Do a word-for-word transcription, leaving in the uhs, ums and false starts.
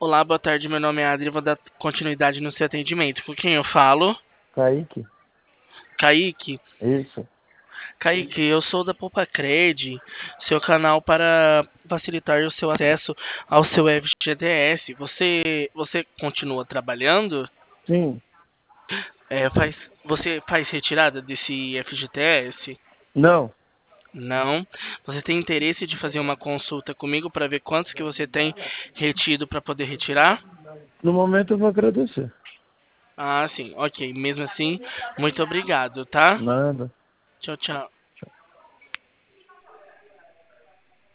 Olá, boa tarde. Meu nome é Adri. Vou dar continuidade no seu atendimento. Com quem eu falo? Kaique? Kaique? Isso. Kaique, eu sou da Poupa Cred, seu canal para facilitar o seu acesso ao seu F G T S. Você, você continua trabalhando? Sim. É, faz, você faz retirada desse F G T S? Não. Não. Você tem interesse de fazer uma consulta comigo para ver quantos que você tem retido para poder retirar? No momento eu vou agradecer. Ah, sim. Ok. Mesmo assim, muito obrigado, tá? Nada. Tchau, tchau.